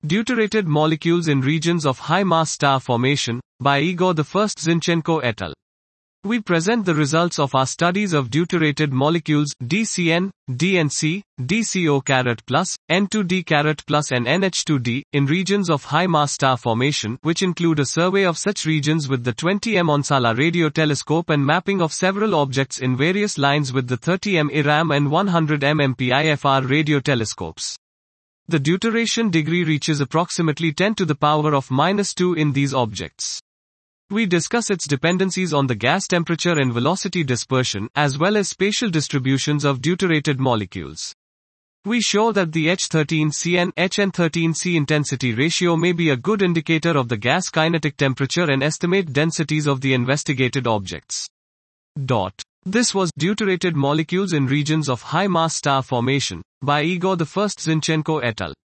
Deuterated molecules in regions of high mass star formation, by Igor I Zinchenko et al. We present the results of our studies of deuterated molecules DCN, DNC, DCO+, N2D+, and NH2D in regions of high mass star formation, which include a survey of such regions with the 20M Onsala radio telescope and mapping of several objects in various lines with the 30M IRAM and 100M MPIFR radio telescopes. The deuteration degree reaches approximately 10 to the power of -2 in these objects. We discuss its dependencies on the gas temperature and velocity dispersion, as well as spatial distributions of deuterated molecules. We show that the H13CN, HN13C intensity ratio may be a good indicator of the gas kinetic temperature and estimate densities of the investigated objects. This was Deuterated Molecules in Regions of High Mass Star Formation, by Igor I Zinchenko et al.